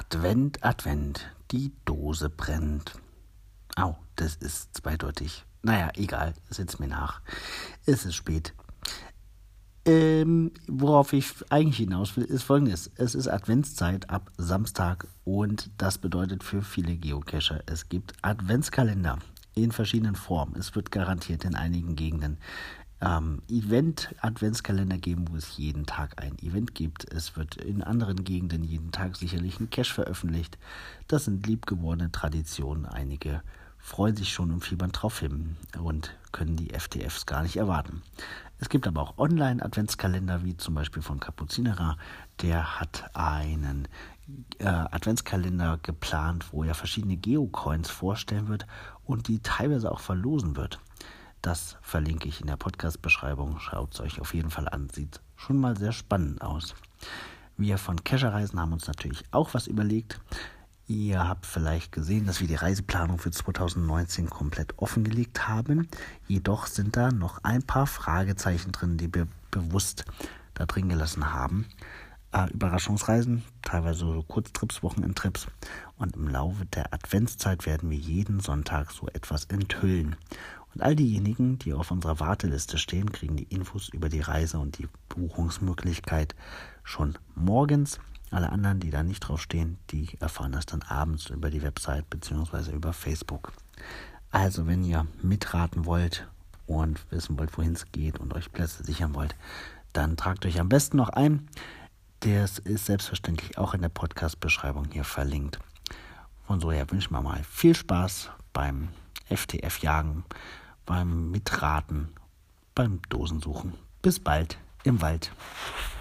Advent, Advent, die Dose brennt. Au, das ist zweideutig. Naja, egal, seht's mir nach. Es ist spät. Worauf ich eigentlich hinaus will, ist Folgendes. Es ist Adventszeit ab Samstag und das bedeutet für viele Geocacher, es gibt Adventskalender in verschiedenen Formen. Es wird garantiert in einigen Gegenden Event-Adventskalender geben, wo es jeden Tag ein Event gibt. Es wird in anderen Gegenden jeden Tag sicherlich ein Cache veröffentlicht. Das sind liebgewordene Traditionen. Einige freuen sich schon und fiebern drauf hin und können die FTFs gar nicht erwarten. Es gibt aber auch Online-Adventskalender, wie zum Beispiel von Kapuzinerer. Der hat einen Adventskalender geplant, wo er verschiedene Geocoins vorstellen wird und die teilweise auch verlosen wird. Das verlinke ich in der Podcast-Beschreibung. Schaut es euch auf jeden Fall an. Sieht schon mal sehr spannend aus. Wir von Cacher-Reisen haben uns natürlich auch was überlegt. Ihr habt vielleicht gesehen, dass wir die Reiseplanung für 2019 komplett offengelegt haben. Jedoch sind da noch ein paar Fragezeichen drin, die wir bewusst da drin gelassen haben. Überraschungsreisen, teilweise so Kurztrips, Wochenendtrips. Und im Laufe der Adventszeit werden wir jeden Sonntag so etwas enthüllen. Und all diejenigen, die auf unserer Warteliste stehen, kriegen die Infos über die Reise und die Buchungsmöglichkeit schon morgens. Alle anderen, die da nicht drauf stehen, die erfahren das dann abends über die Website bzw. über Facebook. Also wenn ihr mitraten wollt und wissen wollt, wohin es geht und euch Plätze sichern wollt, dann tragt euch am besten noch ein. Das ist selbstverständlich auch in der Podcast-Beschreibung hier verlinkt. Von so her wünschen wir mal viel Spaß beim FTF-Jagen, beim Mitraten, beim Dosensuchen. Bis bald im Wald.